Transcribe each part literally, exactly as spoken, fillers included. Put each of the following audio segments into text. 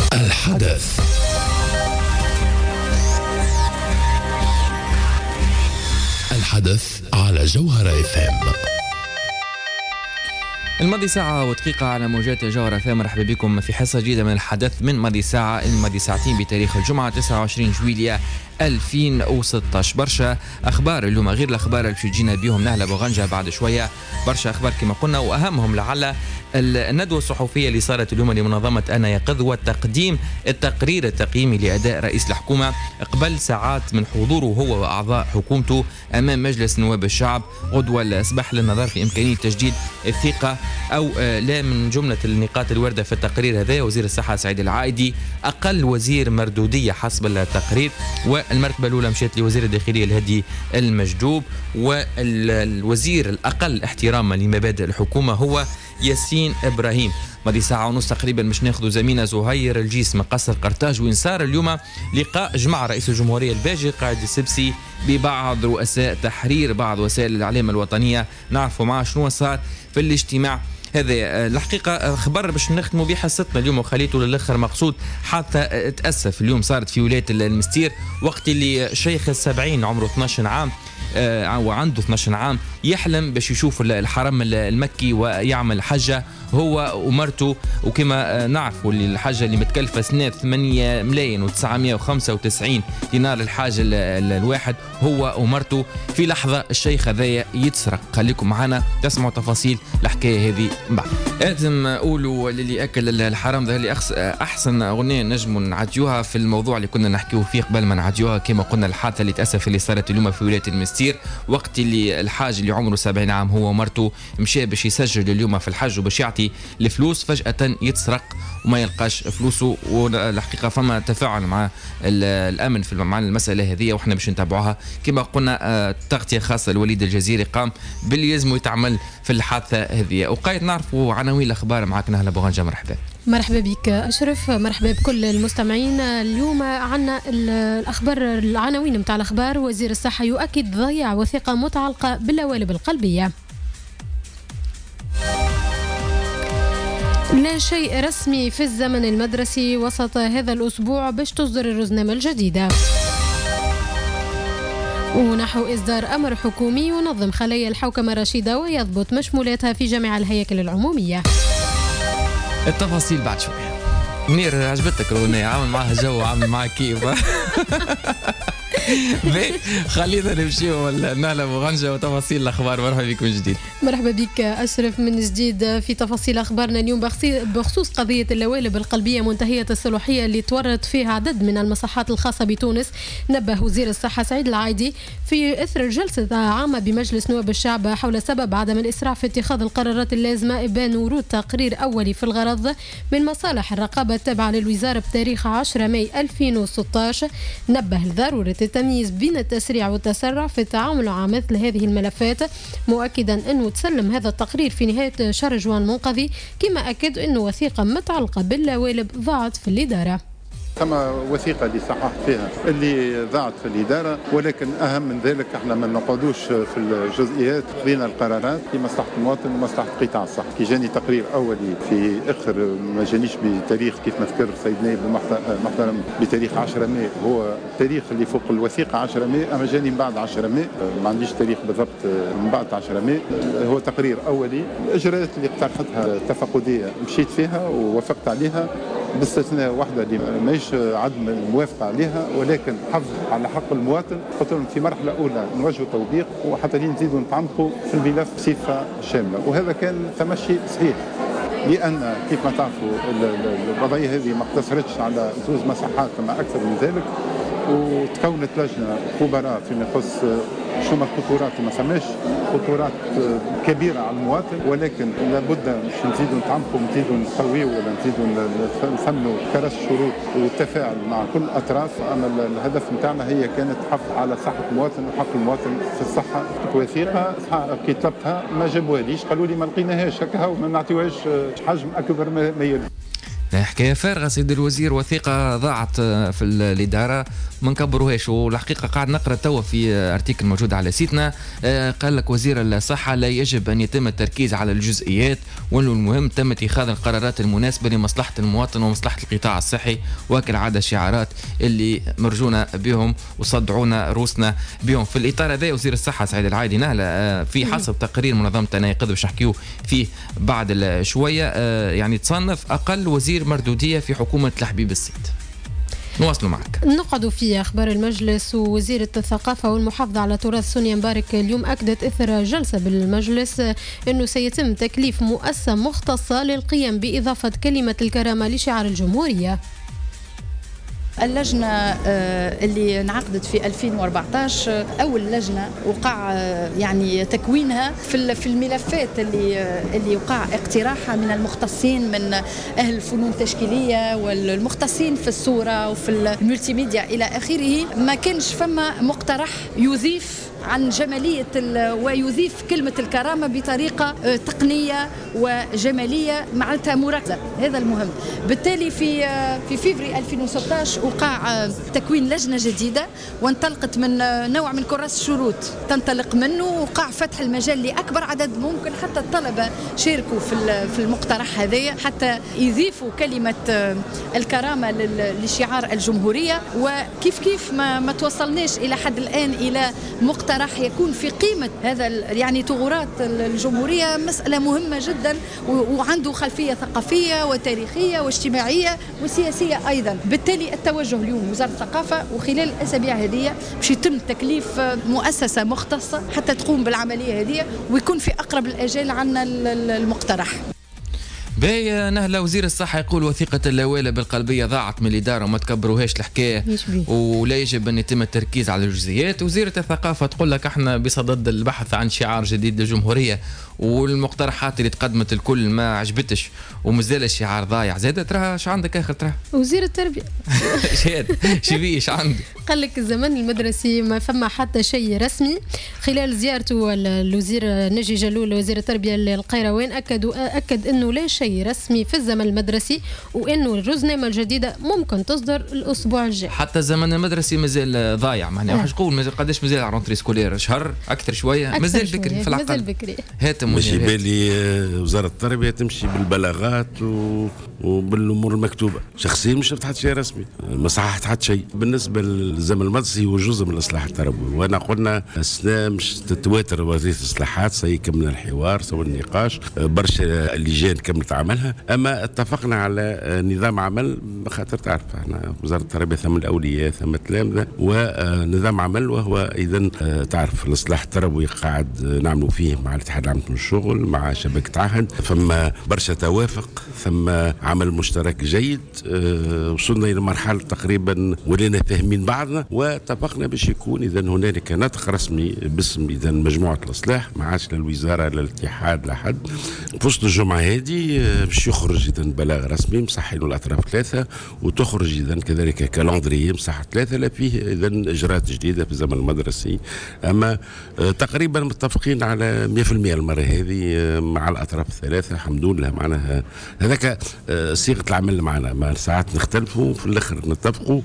الحدث. الحدث على جوهرة اف ام. الماضي ساعة ودقيقة على موجات جوهرة اف ام. مرحبا بكم في حصة جديدة من الحدث من ماضي ساعة الماضي ساعتين بتاريخ الجمعة تسعة وعشرين جويلية ألفين وستة عشر. برشا أخبار اليوم غير الأخبار اللي تجينا بيهم نهلة بوغنجة بعد شوية. برشا أخبار كما قلنا، وأهمهم لعل الندوة الصحفية اللي صارت اليوم لمنظمة أنا يقظ وتقديم التقرير التقييمي لأداء رئيس الحكومة قبل ساعات من حضوره هو وأعضاء حكومته أمام مجلس نواب الشعب. غدوة الأصبح للنظر في إمكانية تجديد الثقة أو لا. من جملة النقاط الواردة في التقرير هذا وزير الصحة سعيد العائدي أقل وزير مردودية حسب التقرير، والمرتبة الأولى مشيت لوزير الداخلية الهدي المجدوب، والوزير الأقل احتراما لمبادئ الحكومة هو ياسين إبراهيم. ماضي ساعة ونص تقريبا مش ناخذ زميلنا زهير الجيس من قصر قرطاج، وين صار اليوم لقاء جمع رئيس الجمهورية الباجي قائد السبسي ببعض رؤساء تحرير بعض وسائل الإعلام الوطنية. نعرفوا معاه شنو صار في الاجتماع هذا. الحقيقة خبر باش نختموا به حصتنا اليوم وخليته للآخر مقصود حتى تأسف. اليوم صارت في ولاية المستير وقت اللي شيخ السبعين عمره اثناش عام آه وعنده اثناش عام يحلم باش يشوف الحرم المكي ويعمل حجة هو ومرته. وكما نعرفوا اللي الحاجة اللي متكلفة سنة ثمانية ملايين وتسعمائة وخمسة وتسعين دينار الحاجة الواحد هو ومرته. في لحظة الشيخ هذايا يتسرق. خليكم معنا تسمعوا تفاصيل الحكاية هذه بعد. لازم قولوا للي أكل الحرام ده اللي أحسن أغنية نجم نعديوها في الموضوع اللي كنا نحكيه فيه قبل ما نعديوها. كما قلنا الحادثة اللي تأسف اللي صارت اليوم في ولاية المستير وقت اللي الحاج اللي عمره سبعين عام هو ومرته مشى باش يسجل اليوم في الحج وباش يعطي الفلوس، فجأة يتسرق وما يلقاش فلوسه. والحقيقة فما تفاعل مع الأمن في مع المسألة هذه وإحنا باش نتابعوها. كما قلنا تغطية خاصة الوليد الجزيري قام باللي يلزم يتعمل في الحادثة هذه. وقايت نعرفوا عناوين الأخبار معك نهلة بوغنجة. مرحبا. مرحبا بك أشرف، مرحبا بكل المستمعين. اليوم عنا الأخبار العناوين متاع الأخبار. وزير الصحة يؤكد ضياع وثيقة متعلقة باللوالب القلبية. لا شيء رسمي في الزمن المدرسي وسط هذا الأسبوع باش تصدر الرزنامة الجديدة. ونحو إصدار أمر حكومي ينظم خلايا الحوكمة الرشيدة ويضبط مشمولاتها في جميع الهياكل العمومية. التفاصيل بعد شوية. منير عجبتك الأغنية؟ عامل معها جو عامل معها كيف؟ خلينا نمشي ولا نهلا بوغنجة وتفاصيل الأخبار. مرحبا بك من جديد. مرحبا بك أشرف من جديد في تفاصيل أخبارنا اليوم بخصوص قضية اللوالب القلبية منتهية الصلاحية اللي تورط فيها عدد من المصحات الخاصة بتونس. نبه وزير الصحة سعيد العائدي في إثر جلسة عامة بمجلس نواب الشعب حول سبب عدم الإسراع في اتخاذ القرارات اللازمة إبان ورود تقرير أولي في الغرض من مصالح الرقابة التابعة للوزارة بتاريخ عشرة ماي ألفين وستة عشر. نبه لضرورة التمييز بين التسريع والتسرع في التعامل مع مثل هذه الملفات، مؤكدا أنه تسلم هذا التقرير في نهاية شهر جوان منقضي. كما أكد أنه وثيقة متعلقة باللوالب ضاعت في الإدارة. ثم وثيقة اللي صححت فيها اللي ضاعت في الإدارة، ولكن أهم من ذلك احنا ما نقعدوش في الجزئيات، خذينا القرارات لمصلحة المواطن ومصلحة قطاع الصحة. كي جاني تقرير أولي في آخر ما جانيش بتاريخ كيف ما ذكر سيد نائب المحترم بتاريخ عشرة ماي، هو التاريخ اللي فوق الوثيقة عشرة ماي، أما جاني من بعد عشرة ماي، ما عنديش تاريخ بالضبط من بعد عشرة ماي. هو تقرير أولي. الإجراءات اللي اقترحتها تفقدية مشيت فيها ووافقت عليها باستثناء واحدة اللي ماهيش عدم الموافقة عليها ولكن حفظ على حق المواطن. قلت لهم في مرحلة أولى نوجهوا توبيخ وحتى نزيدوا نتعمقوا في الملف بصفة شاملة، وهذا كان تمشي صحيح. لأن كيف ما تعرفوا القضية هذه ما اقتصرتش على زوج مساحات كما أكثر من ذلك، وتكونت لجنة خبراء فيما يخص شو الخطورات وما سماش خطورات كبيرة على المواطن، ولكن لابد مش نزيدوا نتعمقوا نزيدوا نقويوا ولا نزيدوا نفنوا كرس الشروط والتفاعل مع كل الأطراف. أما الهدف نتاعنا هي كانت حفظ على صحة المواطن وحق المواطن في الصحة. وثيقة كي طلبتها ما جابوها ليش، قالوا لي ما لقيناهاش هكا وما نعطيوهاش حجم أكبر ما يلزم. حكايه فارغه سيد الوزير، وثيقه ضاعت في الاداره ما نكبروهاش. والحقيقه قاعد نقرا توا في ارتيكل موجود على سيتنا، قال لك وزير الصحه لا يجب ان يتم التركيز على الجزئيات، وانه المهم تم اتخاذ القرارات المناسبه لمصلحه المواطن ومصلحه القطاع الصحي، وكالعاده شعارات اللي مرجونا بهم وصدعونا روسنا بهم. في الاطار هذا وزير الصحه سعيد العايدي نهله في حسب تقرير منظمه تناقض باش نحكيو فيه بعد شويه، يعني تصنف اقل وزير مردودية في حكومة الحبيب السيد. نواصلوا معك. نقعدوا في أخبار المجلس. ووزيرة الثقافة والمحافظة على تراث سونيا مبارك اليوم أكدت إثر جلسة بالمجلس أنه سيتم تكليف مؤسسة مختصة للقيام بإضافة كلمة الكرامة لشعار الجمهورية. اللجنة اللي انعقدت في ألفين وأربعطاش أول لجنة وقع يعني تكوينها في الملفات اللي اللي وقع اقتراحها من المختصين من أهل الفنون التشكيلية والمختصين في الصورة وفي الملتي ميديا إلى آخره. ما كانش فما مقترح يضيف عن جمالية ويضيف كلمة الكرامة بطريقة تقنية وجمالية معناتها مركزة. هذا المهم. بالتالي في في فيفري ألفين وستطاش وقع تكوين لجنة جديدة وانطلقت من نوع من كراس الشروط تنطلق منه، وقع فتح المجال لأكبر عدد ممكن. حتى الطلبة شاركوا في في المقترح هذايا حتى يضيفوا كلمة الكرامة لشعار الجمهورية. وكيف كيف ما, ما توصلناش إلى حد الآن إلى مقترح راح يكون في قيمة هذا يعني ثغرات الجمهورية. مسألة مهمة جدا وعنده خلفية ثقافية وتاريخية واجتماعية وسياسية أيضا. بالتالي التوجه اليوم وزارة الثقافة وخلال الأسابيع هذه باش يتم تكليف مؤسسة مختصة حتى تقوم بالعملية هذه ويكون في أقرب الأجال عنا المقترح. باهي نهلا وزير الصحة يقول وثيقة اللوالة بالقلبية ضاعت من الإدارة وما تكبروهاش الحكاية ولا يجب أن يتم التركيز على الجزئيات. وزيرة الثقافة تقول لك احنا بصدد البحث عن شعار جديد للجمهورية والمقترحات اللي تقدمت الكل ما عجبتش ومازال الشعار ضايع. زادة ترى ايش عندك اخر ترى؟ وزير التربية شاد شبيه ايش عندي؟ قال لك الزمن المدرسي ما فما حتى شيء رسمي. خلال زيارته الوزير نجي جلول وزير التربية للقيروان أكدوا أكد أنه لا شيء رسمي في الزمن المدرسي وأنه الرزنامة الجديدة ممكن تصدر الأسبوع الجاي. حتى الزمن المدرسي مازال ضايع، معناها واش نقول مازال قداش مازال على رونتري سكولير؟ شهر أكثر شوية مازال بكري في العقل. مازال بكري. هاتم ماشي بالي وزارة التربية تمشي بالبلاغات و... وبالأمور المكتوبة. شخصيا مش شفت حتى شيء رسمي، ما صححت حتى شيء. بالنسبة للزمن المدرسي هو جزء من الإصلاح التربوي، وأنا قلنا السنة مش تتواتر وزارة الإصلاحات سي كمل الحوار سوى النقاش برشا اللجان كملت عملها. أما اتفقنا على نظام عمل خاطر تعرف احنا وزارة التربية ثم الأولياء ثم التلامذة ونظام عمل، وهو إذا تعرف الإصلاح التربوي قاعد نعملوا فيه مع الاتحاد العام من الشغل مع شبكة عهد، ثم برشا توافق ثم عمل مشترك جيد. أه وصلنا إلى مرحلة تقريبا ولينا فاهمين بعضنا واتفقنا باش يكون إذا هنالك نطق رسمي باسم إذا مجموعة الإصلاح، ما عادش للوزارة للاتحاد لحد. في وسط الجمعة هذه باش يخرج إذا بلاغ رسمي مصحين الأطراف ثلاثة، وتخرج إذا كذلك كالندري مصح ثلاثة لا فيه إذا إجراءات جديدة في الزمن المدرسي. أما أه تقريبا متفقين على مئة بالمئة المرة هذه مع الأطراف الثلاثة الحمد لله. معناها هذاك صيغة العمل معنا، ما ساعات نختلفوا في الآخر نتفقوا.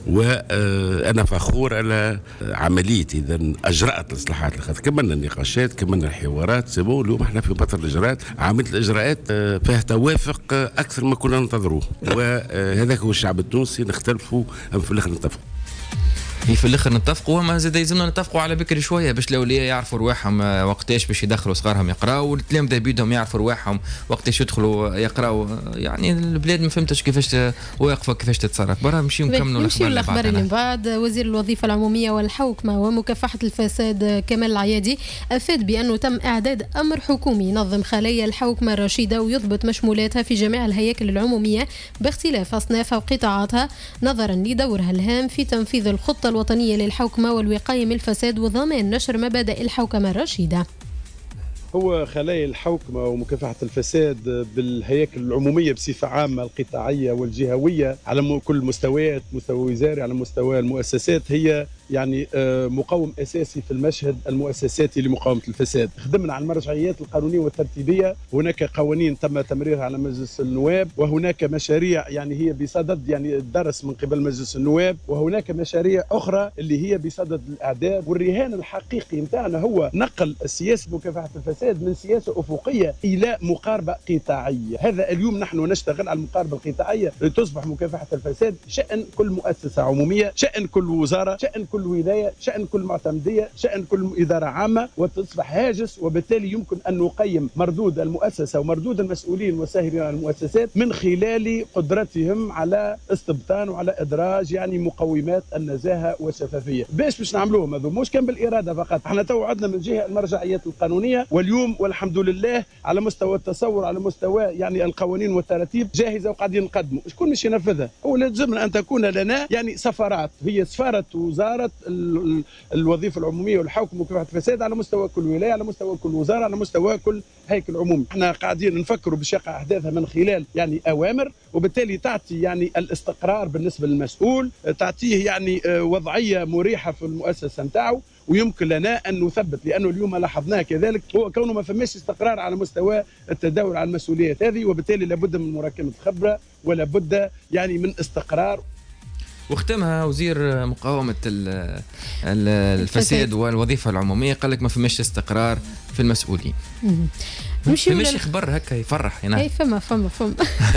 وأنا فخور على عملية إذا أجرأت الإصلاحات اللي كملنا النقاشات كملنا الحوارات سبوا. اليوم احنا في بطل الإجراءات عملية الإجراءات فيها توافق أكثر ما كنا ننتظروه، وهذاك هو الشعب التونسي. نختلفوا أم في الآخر نتفقوا. هي في الاخر نتفقوا، وما زاد يلزمنا نتفقوا على بكري شويه باش الاولياء يعرفوا رواحهم وقتاش باش يدخلوا صغارهم يقراوا، والتلامذه بيدهم يعرفوا رواحهم وقتاش يدخلوا يقراوا. يعني البلاد ما فهمتش كيفاش واقفه كيفاش تتصرف. برا نمشيو نكملوا الاخبار اللي بعد. وزير الوظيفه العموميه والحوكمه ومكافحه الفساد كمال العيادي افاد بانه تم اعداد امر حكومي ينظم خلايا الحوكمه الرشيده ويضبط مشمولاتها في جميع الهياكل العموميه باختلاف اصنافها وقطاعاتها نظرا لدورها الهام في تنفيذ الخطه الوطنية للحوكمة والوقاية من الفساد وضمان نشر مبادئ الحوكمة الرشيدة. هو خلايا الحوكمة ومكافحة الفساد بالهياكل العمومية بصفة عامة القطاعية والجهوية على كل المستويات، مستوى وزاري على مستوى المؤسسات، هي يعني مقوم اساسي في المشهد المؤسساتي لمقاومه الفساد. خدمنا على المرجعيات القانونيه والترتيبيه، هناك قوانين تم تمريرها على مجلس النواب، وهناك مشاريع يعني هي بصدد يعني الدرس من قبل مجلس النواب، وهناك مشاريع اخرى اللي هي بصدد الاعداد. والرهان الحقيقي نتاعنا هو نقل سياسه مكافحه الفساد من سياسه افقيه الى مقاربه قطاعيه. هذا اليوم نحن نشتغل على المقاربه القطاعيه لتصبح مكافحه الفساد شان كل مؤسسه عموميه، شان كل وزاره، شان كل ولايه، شان كل معتمديه، شان كل اداره عامه، وتصبح هاجس. وبالتالي يمكن ان نقيم مردود المؤسسه ومردود المسؤولين والساهرين على المؤسسات من خلال قدرتهم على استبطان وعلى ادراج يعني مقومات النزاهه والشفافيه. باش باش نعملوهم هذو مش كان بالاراده فقط، احنا تو عندنا من جهه المرجعيات القانونيه، واليوم والحمد لله على مستوى التصور، على مستوى يعني القوانين والتراتيب جاهزه وقاعدين نقدموا. شكون مش ينفذها؟ هو لازمنا ان تكون لنا يعني سفارات، هي سفاره وزاره الوظيفه العموميه والحوكمه ومكافحه الفساد على مستوى كل ولايه، على مستوى كل وزاره، على مستوى كل هيكل عمومي. احنا قاعدين نفكروا باش يقع احداثها من خلال يعني اوامر، وبالتالي تعطي يعني الاستقرار بالنسبه للمسؤول، تعطيه يعني وضعيه مريحه في المؤسسه نتاعو، ويمكن لنا ان نثبت. لانه اليوم لاحظناه كذلك هو كونه ما فماش استقرار على مستوى التداول على المسؤوليات هذه، وبالتالي لابد من مراكمه خبره ولا بد يعني من استقرار. واختمها وزير مقاومة الفساد والوظيفة العمومية، قال لك ما فماش استقرار في المسؤولين. نمشي ماشي خبر هكا يفرح هنا. اي فما فما فما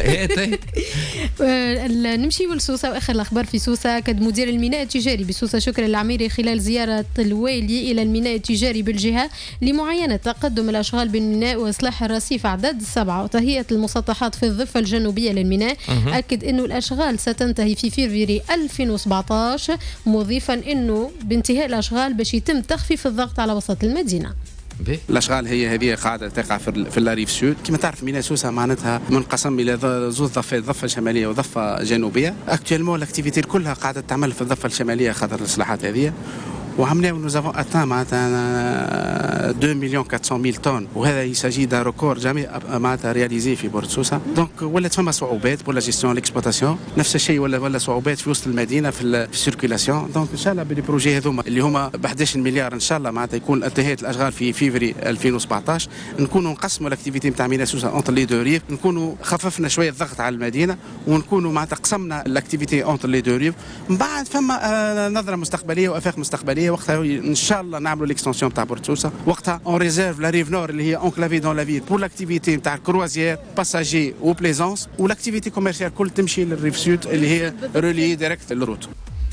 نمشي لسوسه. واخر الاخبار في سوسه، كد مدير الميناء التجاري بسوسه شكري العميري خلال زياره الوالي الى الميناء التجاري بالجهه لمعاينه تقدم الاشغال بالميناء واصلاح الرصيف عدد سبعه وتهيئه المسطحات في الضفه الجنوبيه للميناء. اكد انه الاشغال ستنتهي في فبراير ألفين وسبعطاش، مضيفا انه بانتهاء الاشغال باش يتم تخفيف الضغط على وسط المدينه. الاشغال هي هذه قاعده تقع في في الريف سود. كما تعرف ميناء سوسه معناتها منقسم الى زوج ضفات، ضفه شماليه وضفه جنوبيه. اكتوالمون الاكتيفيتي كلها قاعده تعمل في الضفه الشماليه خاطر الاصلاحات هذه، وعملنا nous avons atteint معناتها deux millions quatre cent mille طن، وهذا يسجل دا ريكورد جامي معناتها رياليزي في بورت سوسه. دونك ولات فما صعوبات بور لا جيستيون ليكسبلوطاسيون، نفس الشيء ولا ولا صعوبات في وسط المدينه في السيركيلاسيون. دونك ان شاء الله باللي بروجي هذوما اللي هما ب أحد عشر مليار ان شاء الله معناتها يكون انتهت الاشغال في فيفري ألفين وسبعطاش، نكونوا نقسموا الاكتيفيتي نتاع ميناء سوسه اونتر لي دو ريف، نكونوا خففنا شويه الضغط على المدينه، ونكونوا معناتها قسمنا الاكتيفيتي اونتر لي دو ريف. من بعد فما نظره مستقبليه وافاق مستقبليه، وقتها ان شاء الله نعملوا ليكستنسيون تاع بورت سوسه. وقتها اون ريزيرف لا ريف نور اللي هي انكلافي دون لا فيل بور لاكتيفيتي نتاع الكروازيير باساجي وبليزونس، والاكتيفيتي كوميرسيال كل تمشي للريف سود اللي هي رولي ديريكت للروت.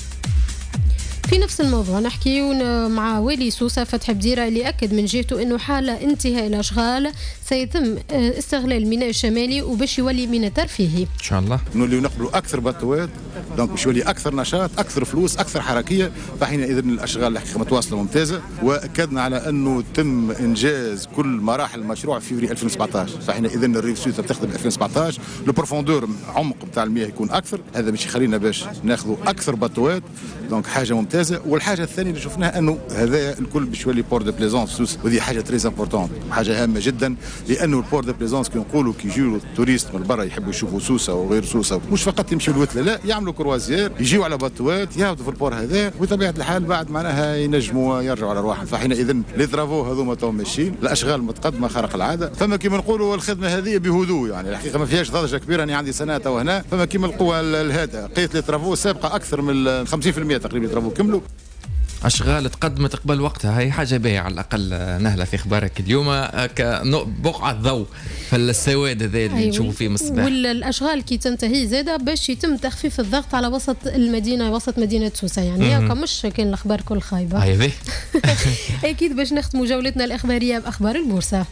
في نفس الموضوع نحكي مع والي سوسة فتحي بديرة اللي أكد من جهته أنه حال انتهاء الأشغال سيتم استغلال الميناء الشمالي وباش يولي ميناء ترفيهي إن شاء الله. نولي نقبلوا أكثر بطوات، دونك باش يولي أكثر نشاط، أكثر فلوس، أكثر حركية. فحينئذ الأشغال الحقيقة متواصلة ممتازة، وأكدنا على أنه تم إنجاز كل مراحل المشروع في فبراير ألفين وسبعطاش. فحينئذ الريف سود تخدم ألفين وسبعطاش، البروفوندور عمق بتاع المياه يكون أكثر، هذا باش يخلينا باش ناخذوا أكثر بطوات، دونك حاجة ممتازة. والحاجه الثانيه اللي شفناها انه هذا الكل باش يولي بور دو بليزونس سوسه، وهذه حاجه تري امبورطون، حاجه هامه جدا. لانه البور دو بليزونس كي نقولوا كي يجيو التوريست من برا يحبوا يشوفوا سوسه وغير سوسه، مش فقط يمشيوا الوتله، لا يعملوا كروازير، يجيوا على بطوات، يهبطوا في البور هذا، وبطبيعه الحال بعد معناها ينجموا يرجعوا على رواحهم. فحينئذ لي ترافو هذوما تو ماشيين، الاشغال متقدمه خارق العاده. فما كيما نقولوا الخدمه هذه بهدوء، يعني الحقيقه ما فيهاش ضجه كبيره. انا عندي سنه تو هنا، فما كيما القوه الهادئه، لقيت لي ترافو سابقه اكثر من خمسين بالمئة تقريبا ترافو كملوا. أشغال تقدمت قبل وقتها، هي حاجة باهية على الأقل. نهلة في أخبارك اليوم كبقعة ضوء في السواد هذا اللي نشوفوا فيه مصباح. والأشغال كي تنتهي زادة باش يتم تخفيف الضغط على وسط المدينة، وسط مدينة سوسة. يعني هكا مش كان الأخبار كل خايبة. أيوة أكيد باش نختموا جولتنا الإخبارية بأخبار البورصة.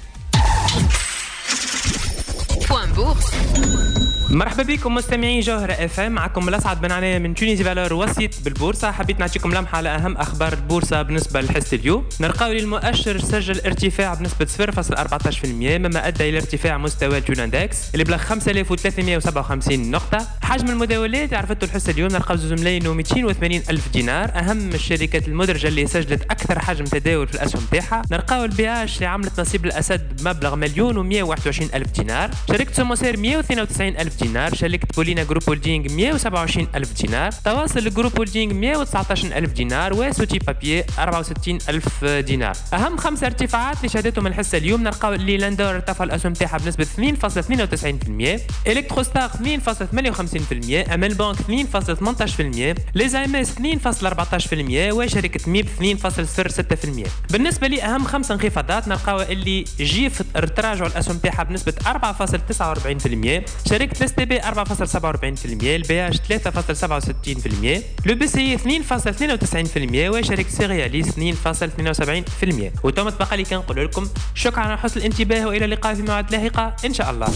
مرحبا بكم مستمعين جوهرة اف ام، معكم الاسعد بن عناية من تونيزي فالور وسيط بالبورصه. حبيت نعطيكم لمحه على اهم اخبار البورصه بالنسبه لحصه اليوم. نلقاو المؤشر سجل ارتفاع بنسبه صفر فاصلة أربعة عشر بالمئة، مما ادى الى ارتفاع مستوى الجولاندكس اللي بلغ خمسة آلاف وثلاثمئة وسبعة وخمسين نقطه. حجم المداولات عرفته الحصه اليوم نلقاو زوج ملايين ومئتين وثمانين الف دينار. اهم الشركات المدرجه اللي سجلت اكثر حجم تداول في الاسهم تاعها، نلقاو البي اش اللي عملت نصيب الاسد بمبلغ مليون ومئة وواحد وعشرين الف دينار، شركه سموسير مئة واثنين وتسعين الف دينار، شاركت بولينا جروب هولدينغ مئة وسبعة وعشرين ألف دينار، تواصل جروب هولدينغ مئة وتسعة عشر ألف دينار، وسوتي بابيي أربعة وستين ألف دينار. أهم خمسة ارتفاعات اللي شهدتهم الحصة اليوم نلقاو اللي لاندور ارتفع الأسهم تاعها بنسبة اثنين فاصلة اثنين وتسعين بالمئة، إلكتروستار اثنين فاصلة ثمانية وخمسين بالمئة، أمل بانك اثنين فاصلة ثمانية عشر بالمئة، ليزايمس اثنين فاصلة أربعة عشر بالمئة، وشركة ميب اثنين فاصلة صفر ستة بالمئة. بالنسبة لأهم خمسة انخفاضات نلقاو اللي جيف تراجع الأسهم تاعها بنسبة أربعة فاصلة تسعة وأربعين بالمئة، شركة اس تي بي أربعة فاصلة سبعة وأربعين بالمئة، البياج ثلاثة فاصلة سبعة وستين بالمئة، لو بي سي اثنين فاصلة اثنين وتسعين بالمئة، وشركة سيرياليس اثنين فاصلة اثنين وسبعين بالمئة. وتم تبقى لي كنقول لكم شكرا على حسن الانتباه، والى اللقاء في موعد لاحقة ان شاء الله.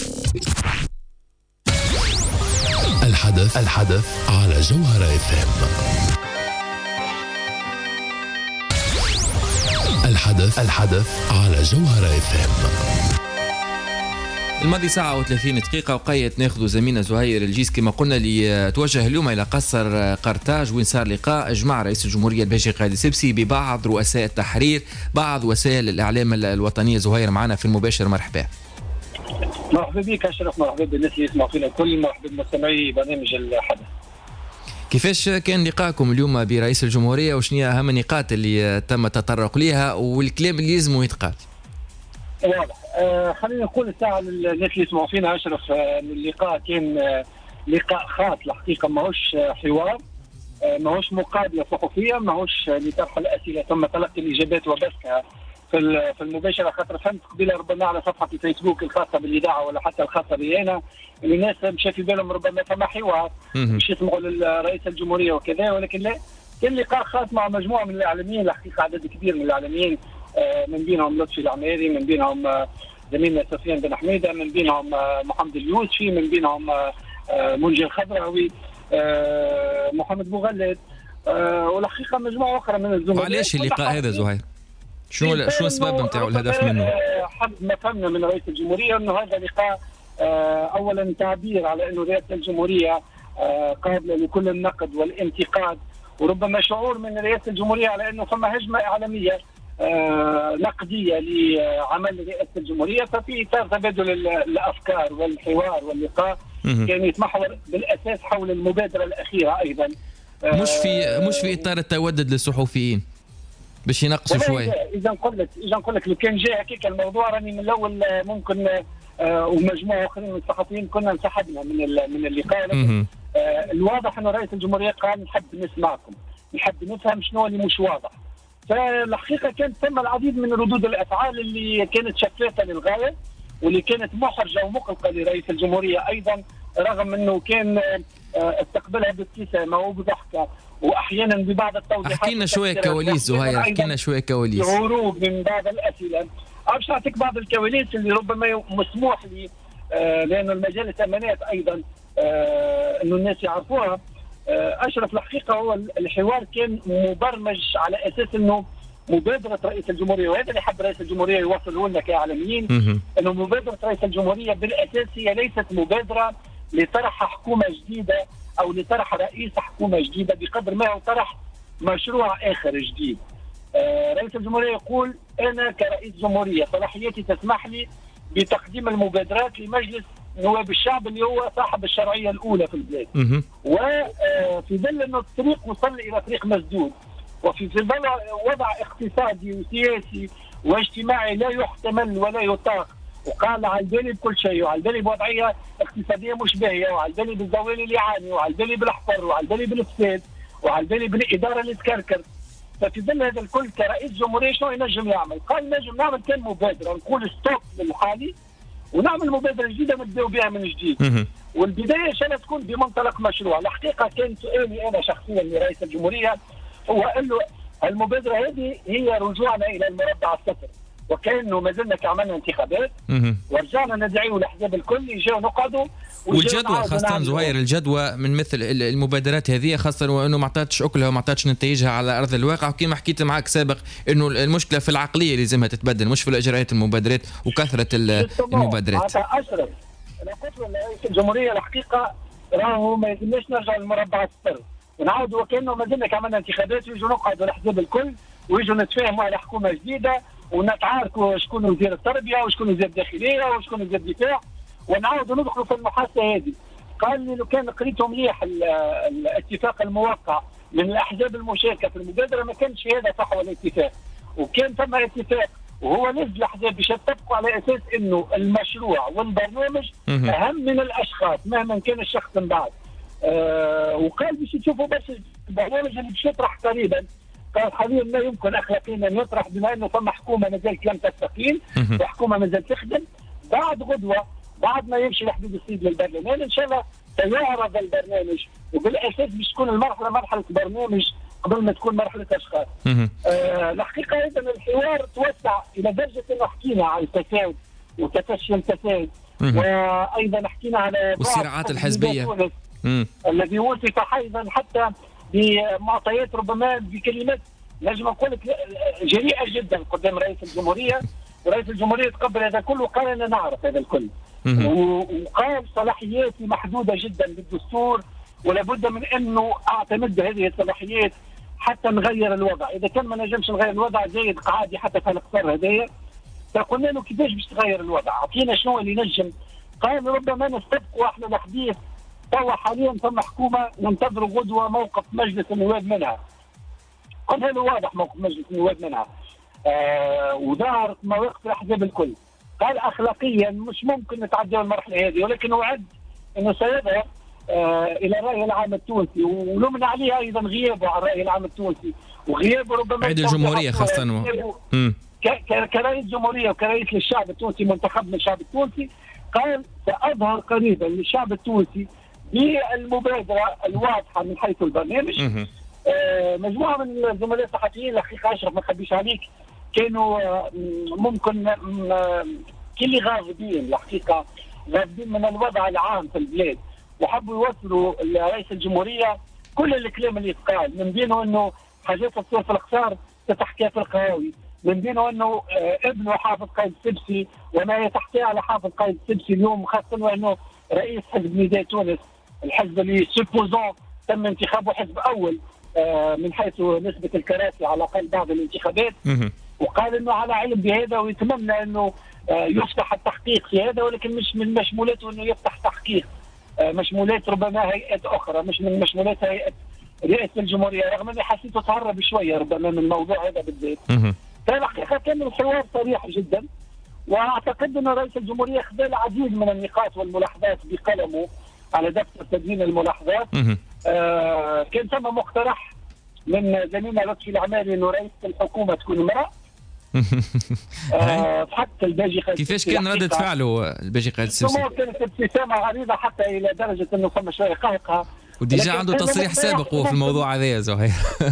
الحدث الحدث على جوهرة اف ام. الحدث الحدث على جوهرة اف ام. الماضي ساعة وثلاثين دقيقة وقيت ناخذ زميلنا زهير الجيس كما قلنا اللي توجه اليوم إلى قصر قرطاج وين صار لقاء اجمع رئيس الجمهورية الباشا قائد السبسي ببعض رؤساء التحرير بعض وسائل الإعلام الوطنية. زهير معنا في المباشر، مرحبا. مرحبا بك أشرف، مرحبا بالناس اللي يسمعوا فينا الكل، مرحبا بمستمعي برنامج الحدث. كيفاش كان لقاءكم اليوم برئيس الجمهورية وشنو أهم النقاط اللي تم التطرق لها والكلام اللي لازم يتقال؟ واضح. آه خلينا نقول الساعة للناس اللي يسمعوا فينا أشرف، آه اللقاء كان آه لقاء خاص الحقيقة، ماهوش آه حوار، آه ماهوش مقابلة صحفية، ماهوش آه لطرح الأسئلة، تم تلقي الإجابات وبثها في في المباشرة. خاطر فهمت قبيله ربما على صفحة الفيسبوك الخاصة بالإذاعة ولا حتى الخاصة بي أنا، الناس مشى في بالهم ربما فما حوار مش يسمعوا لرئيس الجمهورية وكذا، ولكن لا، كان لقاء خاص مع مجموعة من الإعلاميين، الحقيقة عدد كبير من الإعلاميين، من بينهم لطفي العميري، من بينهم زميلنا سفيان بن حميدة، من بينهم محمد اليوسفي، من بينهم منجي الخضراوي، محمد بوغلد، والحقيقة مجموعة أخرى من الزملاء. علاش اللقاء هذا زهير؟ شنو شنو السبب نتاعو الهدف منه؟ حد ما فهمنا من رئيس الجمهورية انه هذا لقاء اولا تعبير على انه رئاسة الجمهورية قابلة لكل النقد والانتقاد، وربما شعور من رئاسة الجمهورية على انه فما هجمة اعلامية نقدية لعمل رئاسة الجمهورية، ففي اطار تبادل الافكار والحوار واللقاء كان يتمحور بالاساس حول المبادرة الاخيرة ايضا، مش في مش في اطار التودد للصحفيين باش ينقصوا شويه. اذا نقول لك اذا نقول لك لو كان جاء هكاك الموضوع راني من الاول ممكن آه ومجموعه اخرين من الصحفيين كنا انسحبنا من من اللقاء، لكن آه الواضح انه رئيس الجمهوريه قال نحب نسمعكم، نحب نفهم شنو اللي مش واضح. فالحقيقه كانت ثم العديد من ردود الافعال اللي كانت شفافه للغايه، واللي كانت محرجه ومقلقه لرئيس الجمهوريه ايضا، رغم انه كان آه استقبلها بابتسامه وبضحكه واحيانا ببعض التوضيحات. احكي لنا شويه كواليس زهير، احكي لنا شويه كواليس. هروب من بعض الاسئله، باش نعطيك بعض الكواليس اللي ربما مسموح لي آه لان المجال الامانات ايضا آه انه الناس يعرفوها. آه اشرف الحقيقه هو الحوار كان مبرمج على اساس انه مبادره رئيس الجمهوريه، وهذا اللي حب رئيس الجمهوريه يوصله لنا كاعلاميين، انه مبادره رئيس الجمهوريه بالاساس هي ليست مبادره لطرح حكومه جديده او لطرح رئيس حكومه جديده، بقدر ما هو طرح مشروع اخر جديد. آه رئيس الجمهوريه يقول انا كرئيس جمهوريه صلاحياتي تسمح لي بتقديم المبادرات لمجلس نواب الشعب اللي هو صاحب الشرعيه الاولى في البلاد. وفي ظل انه الطريق وصل الى طريق مسدود، وفي ظل وضع اقتصادي وسياسي واجتماعي لا يحتمل ولا يطاق، وقال على بالي بكل شيء، وعلى بالي بوضعيه اقتصاديه مش باهيه، وعلى بالي بالزوال اللي يعاني، وعلى بالي بالحفر، وعلى بالي بالفساد، وعلى بالي بالاداره اللي تكركر. ففي ظل هذا الكل كرئيس جمهوريه شنو ينجم يعمل؟ قال نجم نعمل كان مبادره، نقول ستوب للحالي ونعمل مبادره جديده نبداو بها من جديد. والبدايه ان شاء الله تكون بمنطلق مشروع. الحقيقه كان سؤالي انا شخصيا لرئيس الجمهوريه هو انه المبادره هذه هي رجوعنا الى المربع الصفر، وكانه ما زلنا كعملنا انتخابات ورجعنا ندعيو الاحزاب الكل يجوا نقعدوا. والجدوى خاصة زهير، الجدوى من مثل المبادرات هذه خاصة وانه ما عطاتش اكلها وما عطاتش نتائجها على ارض الواقع، وكما حكيت معك سابق انه المشكلة في العقلية اللي لازمها تتبدل، مش في الاجراءات المبادرات وكثرة المبادرات. اشرف انا قلت لرئيس الجمهورية الحقيقة راهو ما يلزمناش نرجع للمربع الصفر ونعاودوا وكانه ما زلنا كعملنا انتخابات ويجوا نقعدوا الاحزاب الكل ويجوا نتفاهموا على حكومة جديدة ونتعاركوا شكون وزير التربية وشكون وزير الداخلية وشكون وزير الدفاع، ونعاود ندخلوا في المحادثه هذه. قال لي لو كان قريتهم مليح الاتفاق الموقع من الاحزاب المشاركه في المبادره ما كانش هذا صح ولا اتفاق، وكان ثم اتفاق وهو نزل الاحزاب باش يتفقوا على اساس انه المشروع والبرنامج اهم من الاشخاص مهما كان الشخص من بعد. آه وقال باش تشوفوا بس البرنامج اللي باش يطرح قريبا. قال حاليا لا يمكن اخلاقيا ان يطرح بما انه ثم حكومه مازالت لم تستقيل وحكومه مازالت تخدم. بعد غدوه بعد ما يمشي لحدود السيد للبرلمان ان شاء الله سيعرض البرنامج، وبالاساس باش تكون المرحله مرحله برنامج قبل ما تكون مرحله اشخاص. آه الحقيقه ايضا الحوار توسع الى درجه انه حكينا على الفساد وتفشي الفساد، وايضا حكينا على والصراعات الحزبيه الذي وصف ايضا حتى بمعطيات ربما بكلمات نجم نقول لك جريئه جدا قدام رئيس الجمهوريه، ورئيس الجمهوريه تقبل هذا كله وقال انا نعرف هذا الكل، وقال صلاحياتي محدوده جدا بالدستور ولابد من انه اعتمد هذه الصلاحيات حتى نغير الوضع. اذا كان ما نجمش نغير الوضع زايد قاعدي حتى في القصر هذايا، فقلنا له كيفاش باش تغير الوضع؟ اعطينا شنو اللي نجم. قال ربما نستبقوا احنا الحديث توا حاليا ثم حكومه ننتظر غدوه موقف مجلس النواب منها. قلنا له واضح موقف مجلس النواب منها. آه وظهرت مواقف الاحزاب الكل. قال اخلاقيا مش ممكن نتعدى المرحله هذه، ولكن وعد انه سيذهب آه الى الراي العام التونسي، ولمنا عليه ايضا غيابه على الراي العام التونسي وغيابه ربما عيد الجمهوريه خاصه كرئيس جمهوريه وكرئيس للشعب التونسي منتخب من الشعب التونسي. قال ساظهر قريبا للشعب التونسي بالمبادره الواضحه من حيث البرنامج. آه مجموعه من الزملاء الصحفيين الحقيقه اشرف ما نخبيش عليك كانوا آه ممكن آه كل غاضبين الحقيقه غاضبين من الوضع العام في البلاد، وحبوا يوصلوا لرئيس الجمهوريه كل الكلام اللي يتقال، من بينه انه حاجات تصير في القصار تتحكى في القهاوي، من بينه انه آه ابنه حافظ قائد السبسي وما يتحكى على حافظ قائد السبسي اليوم، خاصه وانه رئيس حزب نداء تونس، الحزب اللي سوبوزون تم انتخابه حزب اول آه من حيث نسبه الكراسي على الاقل بعض الانتخابات. وقال انه على علم بهذا ويتمنى انه آه يفتح التحقيق في هذا، ولكن مش من مشمولاته انه يفتح تحقيق آه مشمولات ربما هيئات اخرى، مش من مشمولات هيئه رئاسه الجمهوريه، رغم اني حسيته تهرب شويه ربما من الموضوع هذا بالذات. فالحقيقه كان الحوار صريح جدا، واعتقد ان رئيس الجمهوريه خذ العديد من النقاط والملاحظات بقلمه على دفتر تدوين الملاحظات. آه كان ثم مقترح من زميلنا لطفي العماري انه رئيس الحكومه تكون امراه. آه حتى الباجي قائد كيفاش كان ردة فعله الباجي قائد السبسي؟ كانت ابتسامه عريضه حتى الى درجه انه فما شويه قهقه، وديجا عنده تصريح سابق في الموضوع هذا يا زهير.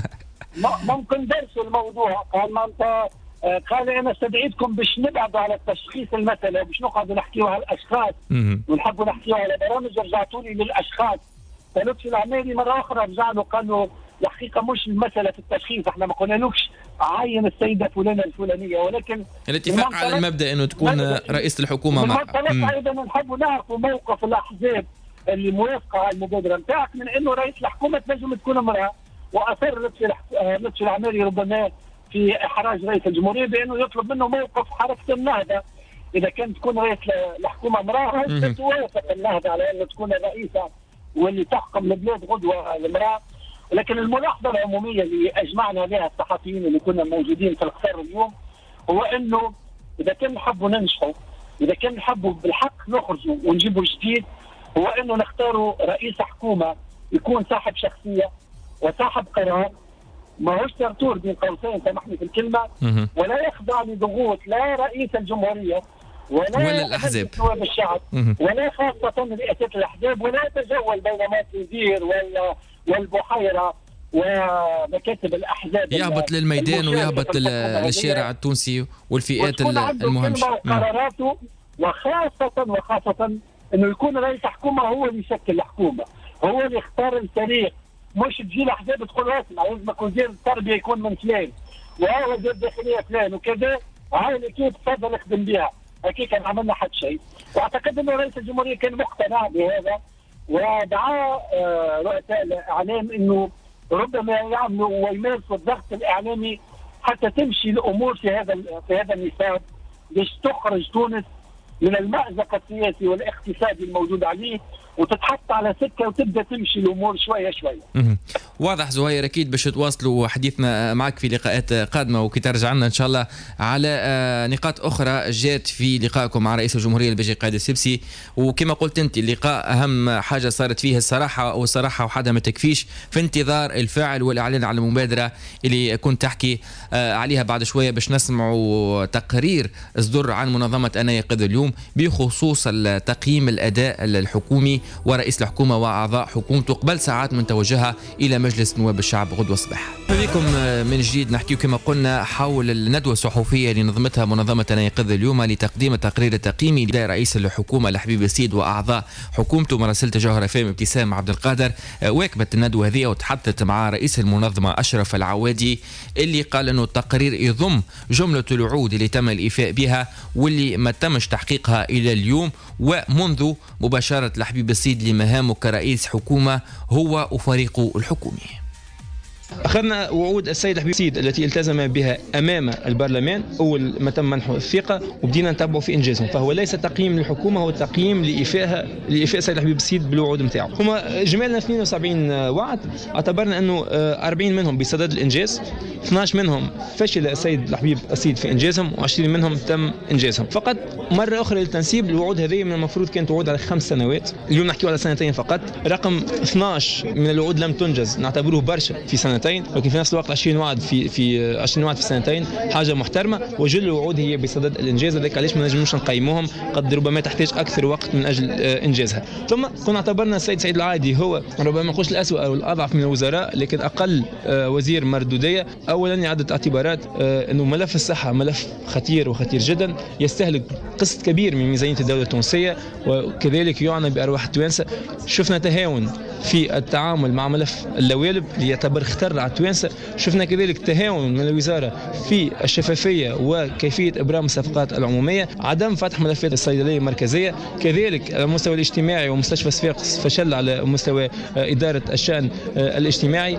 ممكن درسوا الموضوع. قال ما انت قال انا استدعيتكم باش نبعدوا على التشخيص المساله، باش نقعدوا نحكيوا على الاشخاص ونحبوا نحكيوا على برامج، رجعتوا لي للاشخاص. فلطفي العماري مره اخرى رجع له قال له الحقيقه مش المساله في التشخيص، احنا ما قلنالكش عين السيده فلانه الفلانيه، ولكن الاتفاق على المبدا انه تكون رئيسه الحكومه مع ايضا نحبوا نعرفوا موقف الاحزاب اللي موافقه على المبادره نتاعك من انه رئيس الحكومه تنجم تكون امراه، واصر لطفي لطفي العماري ربما في احراج رئيس الجمهوريه بانه يطلب منه موقف حركه النهضه اذا كانت تكون رئيس الحكومه امراه توافق النهضه على انه تكون الرئيسه واللي تحكم البلاد غدوه المراه. لكن الملاحظه العموميه اللي اجمعنا بها الصحفيين اللي كنا موجودين في القصر اليوم هو انه اذا كان نحبوا ننجحوا، اذا كان نحبوا بالحق نخرجوا ونجيبوا جديد، هو انه نختاروا رئيس حكومه يكون صاحب شخصيه وصاحب قرار، ماهوش ترتور بين قوسين سامحني في الكلمه، ولا يخضع لضغوط لا رئيس الجمهوريه ولا, ولا الاحزاب نواب الشعب ولا خاصه رئاسات الاحزاب، ولا يتجول بين ماتيزير ولا والبحيره ومكاتب الاحزاب، يهبط للميدان ويهبط للشارع التونسي والفئات المهمشه قراراته، وخاصه وخاصه انه يكون رئيس حكومه هو اللي يشكل الحكومه، هو اللي يختار الفريق، مش تجي الاحزاب تقول اسمع لازمك وزير التربيه يكون من فلان وهو وزير الداخليه فلان وكذا، هاي الاكيد تفضل اخدم بها، اكيد كان عملنا حد شيء. واعتقد انه رئيس الجمهوريه كان مقتنع بهذا، ودعا آه رؤساء الاعلام انه ربما يعملوا ويمارسوا الضغط الاعلامي حتى تمشي الامور في هذا في هذا النساب باش تخرج تونس من المأزق السياسي والاقتصادي الموجود عليه، وتتحط على سكه وتبدا تمشي الامور شويه شويه. واضح زهير، اكيد باش تواصلوا حديثنا معك في لقاءات قادمه، وكي ترجع لنا ان شاء الله على نقاط اخرى جات في لقائكم مع رئيس الجمهوريه البيجي قائد السبسي. وكما قلت انت اللقاء اهم حاجه صارت فيه الصراحه، والصراحه وحدها ما تكفيش، في انتظار الفاعل والاعلان على المبادره اللي كنت تحكي عليها بعد شويه، باش نسمعوا تقرير اصدر عن منظمه انا يقظ اليوم بخصوص تقييم الاداء الحكومي ورئيس الحكومه واعضاء حكومته قبل ساعات من توجهها الى مجلس نواب الشعب غدوه الصباح. بكم من جديد نحكي كما قلنا حول الندوه الصحفيه اللي نظمتها منظمه انا يقظ اليوم لتقديم التقرير التقييمي لرئيس الحكومه لحبيب السيد واعضاء حكومته. مراسله جوهره فهم ابتسام عبد القادر واكبت الندوه هذه وتحدثت مع رئيس المنظمه اشرف العوادي، اللي قال انه التقرير يضم جمله الوعود اللي تم الايفاء بها واللي ما تمش تحقيقها الى اليوم، ومنذ مباشره لحبيب السيد لمهامه كرئيس حكومه هو وفريقه الحكومي. أخذنا وعود السيد حبيب السيد التي التزم بها أمام البرلمان أول ما تم منحه الثقة، وبدينا نتابعه في إنجازهم. فهو ليس تقييم للحكومة، هو تقييم لإيفائها لإيفاء السيد حبيب السيد بالوعود نتاعه. هما إجمالنا اثنين وسبعين وعد، اعتبرنا أنه أربعين منهم بصدد الإنجاز، اثناشر منهم فشل السيد حبيب السيد في إنجازهم، وعشرين منهم تم إنجازهم. فقط مرة أخرى للتنسيب، الوعود هذه من المفروض كانت وعود على خمس سنوات، اليوم نحكي على سنتين فقط. رقم اثناشر من الوعود لم تنجز، نعتبروه برشا في سنتين، لكن في نفس الوقت عشرين وعد في في عشرين وعد في سنتين حاجه محترمه، وجل الوعود هي بصدد الانجاز. هذاك علاش ما نجموش نقيموهم، قد ربما تحتاج اكثر وقت من اجل انجازها. ثم كنا اعتبرنا السيد سعيد العادي هو ربما ما نقولش الاسوء او الاضعف من الوزراء، لكن اقل وزير مردوديه. اولا عده اعتبارات، انه ملف الصحه ملف خطير وخطير جدا، يستهلك قسط كبير من ميزانيه الدوله التونسيه، وكذلك يعنى بارواح التوانسه. شفنا تهاون في التعامل مع ملف اللوالب اللي يعتبر خطر على التوانسه. شفنا كذلك تهاون من الوزاره في الشفافيه وكيفيه ابرام الصفقات العموميه، عدم فتح ملفات الصيدليه المركزيه، كذلك على المستوى الاجتماعي ومستشفى صفاقس فشل على مستوى اداره الشان الاجتماعي.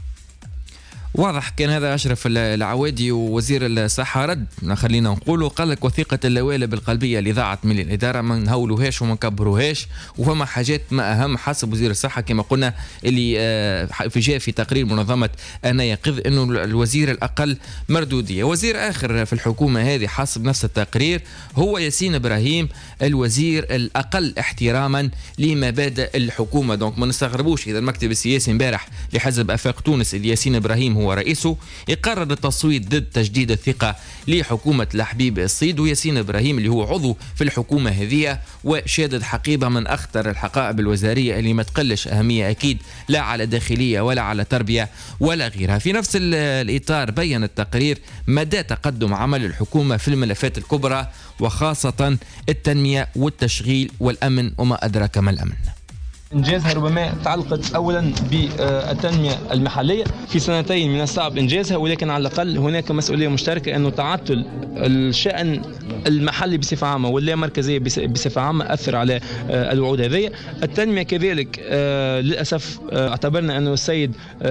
واضح كان هذا أشرف العوادي ووزير الصحة رد، خلينا نقوله، قال لك وثيقة اللوالب القلبية اللي ضاعت من الإدارة ما نهولوهاش وما نكبروهاش، وفما حاجات ما أهم حسب وزير الصحة كما قلنا اللي في جاء في تقرير منظمة أنا يقظ إنه الوزير الأقل مردودية. وزير آخر في الحكومة هذه حسب نفس التقرير هو ياسين إبراهيم، الوزير الأقل احتراما لمبادئ الحكومة. دونك ما نستغربوش إذا المكتب السياسي امبارح لحزب آفاق تونس اللي ياسين إبراهيم هو ورئيسه يقرر التصويت ضد تجديد الثقة لحكومة لحبيب السيد، وياسين إبراهيم اللي هو عضو في الحكومة هذه وشادد حقيبة من أخطر الحقائب الوزارية اللي ما تقلش أهمية أكيد لا على داخلية ولا على تربية ولا غيرها. في نفس الإطار بيّن التقرير مدى تقدم عمل الحكومة في الملفات الكبرى وخاصة التنمية والتشغيل والأمن، وما أدراك ما الأمن. إنجازها ربما تعلقت أولا بالتنمية المحلية، في سنتين من الصعب إنجازها، ولكن على الأقل هناك مسؤولية مشتركة أنه تعطل الشأن المحلي بصفة عامة واللا مركزية بصفة عامة أثر على الوعود هذه. التنمية كذلك للأسف اعتبرنا أنه السيد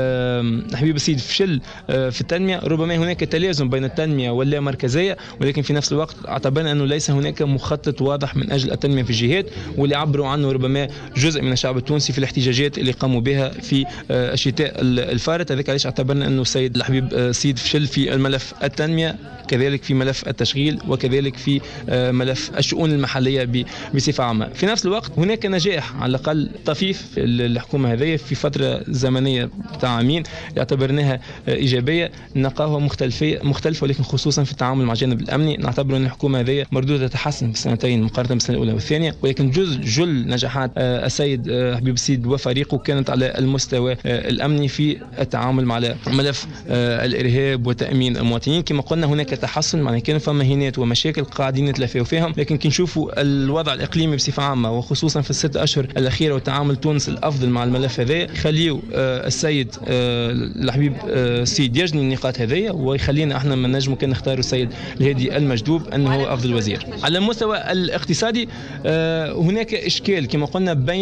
حبيب السيد فشل في التنمية، ربما هناك تلازم بين التنمية واللا مركزية، ولكن في نفس الوقت اعتبرنا أنه ليس هناك مخطط واضح من أجل التنمية في الجهات، واللي عبروا عنه ربما جزء من الشعب التونسي في الاحتجاجات اللي قاموا بها في الشتاء الفارط. هذاك علاش اعتبرنا انه السيد الحبيب سيد فشل في الملف التنميه، كذلك في ملف التشغيل، وكذلك في ملف الشؤون المحليه بصفه عامه. في نفس الوقت هناك نجاح على الاقل طفيف الحكومه هذه في فتره زمنيه تاع عامين اعتبرناها ايجابيه، نلقاها مختلفه مختلفه ولكن خصوصا في التعامل مع الجانب الامني. نعتبر ان الحكومه هذه مردودها تحسن في السنتين مقارنه بالسنه الاولى والثانيه، ولكن جزء جل نجاحات السيد حبيب السيد وفريقه كانت على المستوى الامني في التعامل مع ملف الارهاب وتامين المواطنين. كما قلنا هناك تحسن، معناها كان فما هينات ومشاكل قاعدين نتلافاو فيهم، لكن كي نشوفوا الوضع الاقليمي بصفه عامه وخصوصا في الست اشهر الاخيره وتعامل تونس الافضل مع الملف هذا، يخليوا السيد الحبيب السيد يجني النقاط هذه، ويخلينا احنا ما نجموا كان نختاروا السيد الهادي المجدوب انه هو افضل وزير. على المستوى الاقتصادي هناك اشكال كما قلنا بين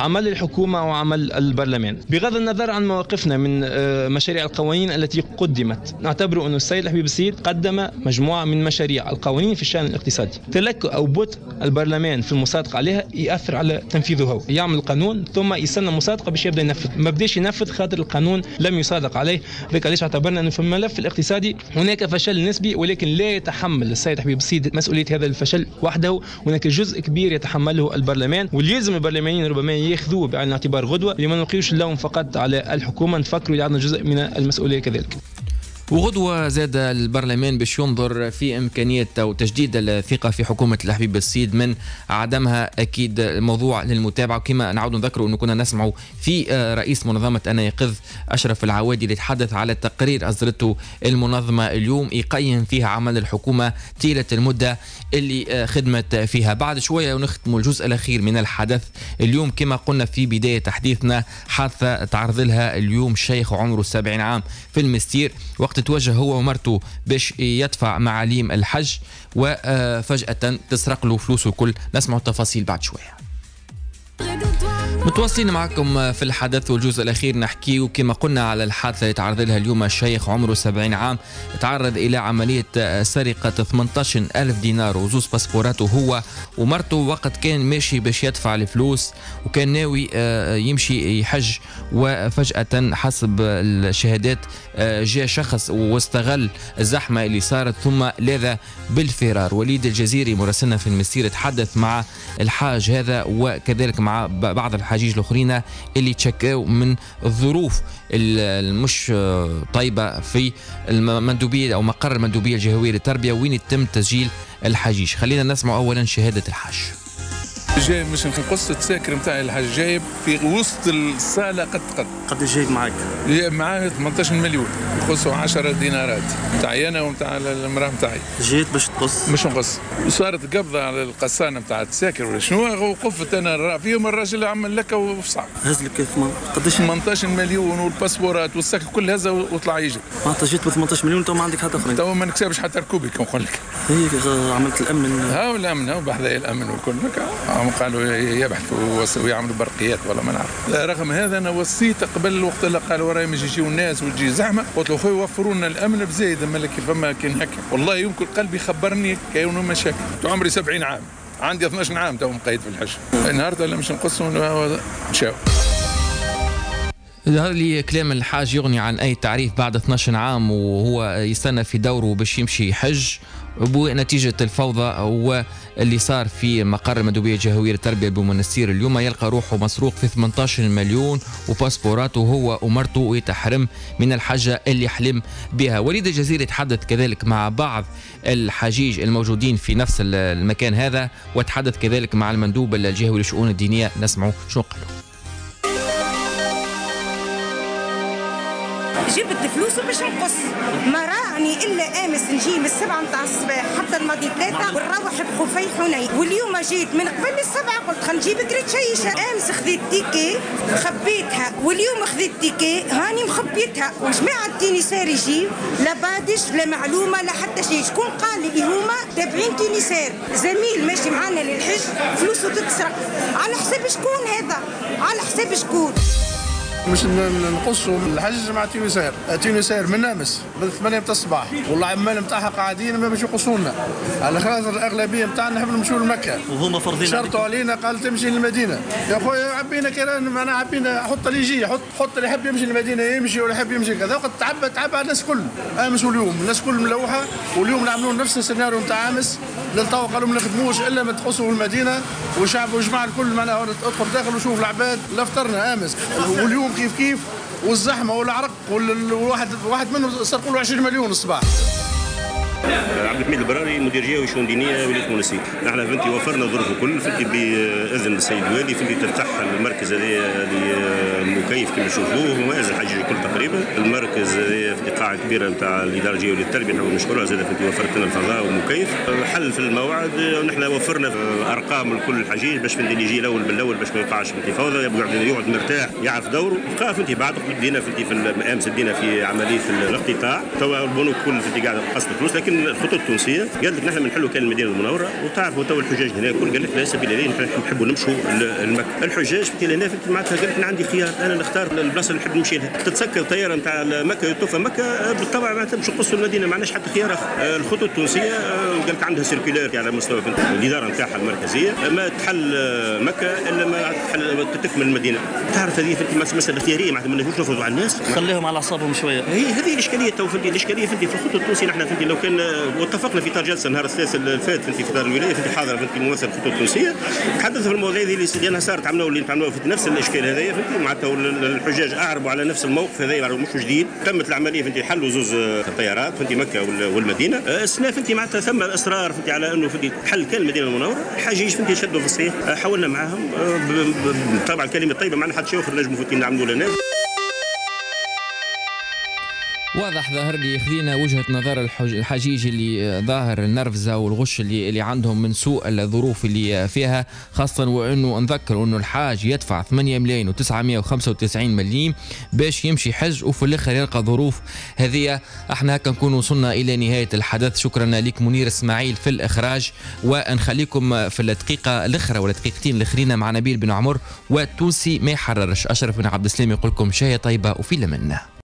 عمل الحكومة وعمل البرلمان. بغض النظر عن مواقفنا من مشاريع القوانين التي قدمت، نعتبر أن السيد حبيب السيد قدم مجموعة من مشاريع القوانين في الشأن الاقتصادي. تلك أو بطء البرلمان في المصادقة عليها يأثر على تنفيذه. هو يعمل القانون ثم يستنى مصادقة باش يبدأ ينفذ، ما بديش ينفذ خاطر القانون لم يصادق عليه. ذلك ليش اعتبرنا أنه في الملف الاقتصادي هناك فشل نسبي، ولكن لا يتحمل السيد حبيب السيد مسؤولية هذا الفشل وحده. هناك جزء كبير يتحمله البرلمان، واللي البرلمانيين ربما ياخذوه بعين الاعتبار غدوه، لما نلقيوش اللوم فقط على الحكومه، نفكروا اللي عندنا جزء من المسؤوليه كذلك. وغدوة زاد البرلمان باش ينظر في إمكانية أو تجديد الثقة في حكومة الحبيب السيد من عدمها. أكيد موضوع للمتابعة، وكما نعود نذكروا أنه كنا نسمع في رئيس منظمة أنا يقظ أشرف العوادي اللي يتحدث على تقرير أصدرته المنظمة اليوم يقيم فيها عمل الحكومة طيلة المدة اللي خدمت فيها. بعد شوية ونختم الجزء الأخير من الحدث اليوم. كما قلنا في بداية تحديثنا، حادثة تعرض لها اليوم شيخ عمره سبعين عام في المستير، وقت توجه هو ومرته باش يدفع معاليم الحج، وفجأة تسرق له فلوسه الكل. نسمع التفاصيل بعد شوية. متواصلين معكم في الحدث والجزء الأخير، نحكي وكما قلنا على الحادثة اللي تعرض لها اليوم الشيخ عمره سبعين عام، تعرض إلى عملية سرقة ثمانية عشر ألف دينار وزوز باسبوراته هو ومرته، وقت كان ماشي باش يدفع الفلوس وكان ناوي يمشي يحج. وفجأة حسب الشهادات جاء شخص واستغل الزحمة اللي صارت ثم لاذ بالفرار. وليد الجزيري مراسلنا في المستير تحدث مع الحاج هذا وكذلك مع بعض الحاجيج الاخرين اللي تشكاوا من الظروف المش طيبه في المندوبيه او مقر المندوبيه الجهويه للتربيه وين يتم تسجيل الحجيج. خلينا نسمع اولا شهاده الحاج. جاي مش نقص التساكر نتاعي الحاج، جايب في وسط الصاله قد قد قد جايب معاك؟ جايب معاه ثمانية عشر مليون، نقصوا عشرة دينارات نتاعي انا ونتاع المراه نتاعي. جيت باش تقص؟ مش نقص، صارت قبضه على القصانه نتاع التساكر ولا شنو، وقفت انا فيهم الراجل عمل لك وفصع. هز لك قداش؟ ثمانية عشر مليون والباسبورات والساك كل هذا وطلع يجي. انت جيت ب ثمانية عشر مليون تو ما عندك حتى اخرين؟ تو ما نكسبش حتى ركوبي كما نقول لك. هي عملت الامن؟ ها الامن ها بحذايا الامن وكل هم قالوا يبحثوا ويعملوا برقيات ولا ما نعرف. رغم هذا انا وصيت قبل الوقت اللي قالوا وراي ما يجيو الناس وتجي زحمه، قلت له خويا وفروا لنا الامن بزايد مالك فما كان هكا. والله يمكن قلبي خبرني كانوا مشاكل. عمري سبعين عام، عندي اثناش عام تو مقيد في الحج. النهارده لا مش نقصوا نشاو. ظهر لي كلام الحاج يغني عن أي تعريف بعد اثناش عام وهو يستنى في دوره باش يمشي يحج، بنتيجة الفوضى واللي صار في مقر المندوبية الجهوية للتربية بمنستير اليوم. يلقى روحه مسروق في ثمانية عشر مليون وباسبوراته هو ومرته، ويتحرم من الحجة اللي حلم بها. وليد الجزيري يتحدث كذلك مع بعض الحجيج الموجودين في نفس المكان هذا، وتحدث كذلك مع المندوب الجهوي للشؤون الدينية. نسمعوا شنو قالوا. جبت فلوس وباش نقص، ما راني الا امس نجي من السبعه نتاع الصباح حتى الماضي ثلاثه ونروح بخفي حنين، واليوم جيت من قبل السبعه قلت خلينا نجيب كريت شيشه. امس خذيت تيكي خبيتها، واليوم خذيت تيكي هاني مخبيتها. وجماعه التينيسار يجيب لا بادش لا معلومه لا حتى شيء. شكون قال لي هما تابعين تينيسار؟ زميل ماشي معنا للحج فلوسه تتسرق. على حساب شكون هذا؟ على حساب شكون؟ مش نقصوا الحج مع تينيسار، تينيسار من امس من ثمانية تاع الصباح، والله عمال نتاعها قاعدين ما باش يقصوا لنا، على خاطر الاغلبيه نتاعنا نحب نمشوا لمكه وهما فرضين شرطوا علينا قال تمشي للمدينه. يا خويا عبينا كران معنا عبينا حط اللي يجي حط حط اللي يحب يمشي للمدينه يمشي ولا يحب يمشي كذا. وقت تعب تعب على الناس الكل امس واليوم، الناس الكل ملوحه، واليوم نعملوا نفس السيناريو نتاع امس. للتو قالوا ما نخدموش الا ما تقصوا في المدينه، والشعب والجماعه الكل معناها ادخل داخل وشوف العباد. لا فطرنا امس واليوم كيف كيف، والزحمه والعرق والواحد واحد منهم سرقوا له عشرين مليون الصباح. عبد الحميد البراري مدير جهه وشؤون دينيه ولايه منستير. نحن فهمتي وفرنا الظروف الكل، فهمتي باذن السيد الوالي، فهمتي تفتح المركز هذا المكيف كما نشوفوه ومواجه الحج الكل تقريبا. المركز في قاعه كبيره نتاع الاداره الجهويه للتربيه نحب نشكرها زاد، فهمتي وفرت لنا الفضاء ومكيف. حل في الموعد، ونحن وفرنا ارقام لكل الحجيج باش فهمتي اللي يجي الاول بالاول باش ما يقعش في فوضى، يقعد يقعد مرتاح يعرف دوره. بقى فهمتي بعد بدينا فهمتي في امس بدينا في عمليه الاقتطاع. توا البنوك كل فهمتي قاعده تقسط فلوس، لكن لكن الخطوط التونسيه قال لك نحن بنحلوا كان المدينه المنوره، وتعرفوا تو الحجاج هنا الكل قال لك لا سبيل اليه نحن نحبوا نمشوا لمكه. الحجاج في هنا معناتها قال لك عندي خيار، انا نختار البلاصه اللي نحب نمشي لها. تتسكر طياره نتاع مكه يطوف مكه بالطبع معناتها باش نقصوا المدينه، ما عندناش حتى خيار اخر. الخطوط التونسيه قال لك عندها سيركولار على مستوى الاداره نتاعها المركزيه، ما تحل مكه الا ما تحل تكمل المدينه. تعرف هذه في مساله اختياريه معناتها ما نجوش نفرضوا على الناس، خليهم على اعصابهم شويه. هي هذه الاشكاليه تو فهمتي، الاشكاليه فهمتي في الخطوط التونسيه. نحن فهمتي لو كان واتفقنا في اطار جلسه النهار الثالث اللي فات فهمتي في دار الولايه فهمتي حاضر فهمتي ممثل الخطوط التونسيه تحدث في المواضيع هذه اللي لانها صارت عملوا اللي عملوها في نفس الاشكال هذايا فهمتي، معناتها الحجاج اعربوا على نفس الموقف هذايا مش جديد. تمت العمليه فهمتي حلوا زوز الطيارات فهمتي مكه والمدينه. السنه فهمتي معناتها ثم اصرار فهمتي على انه فهمتي حل كان المدينه المنوره. الحجيج فهمتي شدوا في الصيف، حاولنا معاهم طبعا الكلمه الطيبه معنا حتى شوف نجموا فهمتي نعملوا لنا. واضح ظاهر لي خذينا وجهة نظر الحجيج اللي ظاهر النرفزة والغش اللي اللي عندهم من سوء الظروف اللي فيها، خاصة وانه نذكر انه الحاج يدفع ثمانية ملايين وتسعمائة وخمسة وتسعين مليم باش يمشي حج وفي الاخر يلقى ظروف هذه. احنا هكا نكون وصلنا الى نهاية الحدث. شكرا لك منير اسماعيل في الاخراج، ونخليكم في الدقيقة الاخرى ولا دقيقتين الاخرين مع نبيل بن عمر والتونسي ما يحررش. اشرف بن عبد السلام يقول لكم شاي طيبة وفي لمنا.